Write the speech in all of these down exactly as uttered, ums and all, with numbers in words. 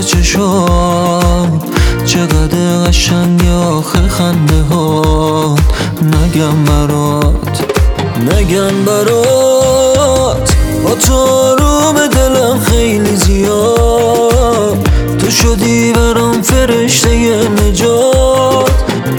چشام چقدر قشنگه آخه خنده ها. نگم برات نگم برات با تو آروم دلم خیلی زیاد. تو شدی برام فرشته نجات.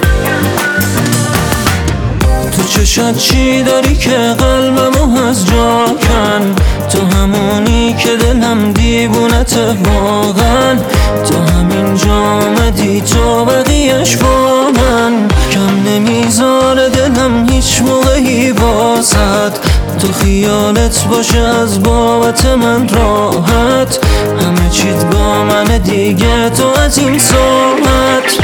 تو چشات چی داری که قلبمو از جا کن؟ تو همونی که دلم دیوونته واقعا. تو همین جا آمدی تو بقیهش با من. کم نمیذاره دلم هیچ موقعی واسد. تو خیالت باشه از بابت من راحت. همه چیت با من دیگه تو از این ساعت.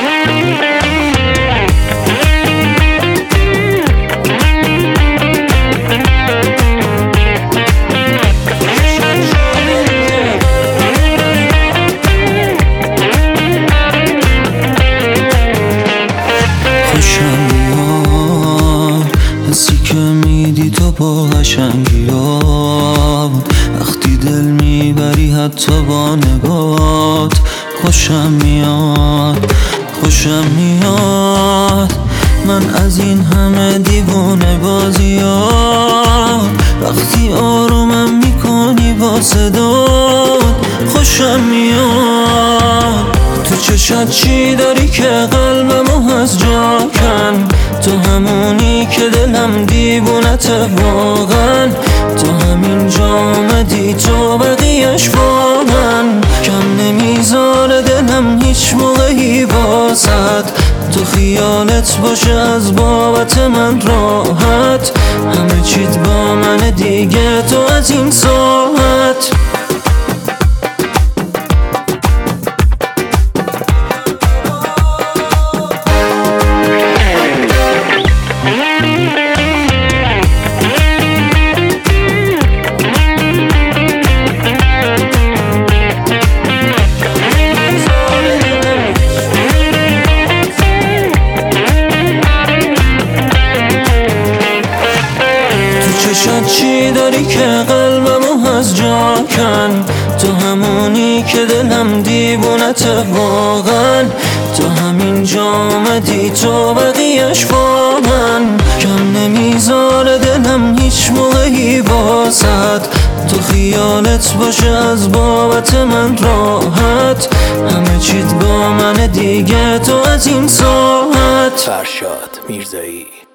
خوشم میاد حسی که میدی تو با قشنگی ها. وقتی دل میبری حتی با نگات. خوشم میاد خوشم میاد من از این همه دیوونه بازی ها. وقتی آرومم میکنی با صدات. خوشم میاد تو چشات چی داری که قلبمو از جا کن؟ تو همونی که دلم دیوونته واقعا. تو همین جا آمدی تو بقیهش با من. کم نمیذاره دلم هیچ موقعی واسد. تو خیالت باشه از بابت من راحت. همه چیت با من دیگه تو از این ساعت. چشات چی داری که قلبمو از جا کن؟ تو همونی که دلم دیوونته واقعا. تو همین جا آمدی تو بقیهش با من. کم نمیذاره دلم هیچ موقعی واسد. تو خیالت باشه از بابت من راحت. همه چیت با من دیگه تو از این ساعت. فرشاد میرزایی.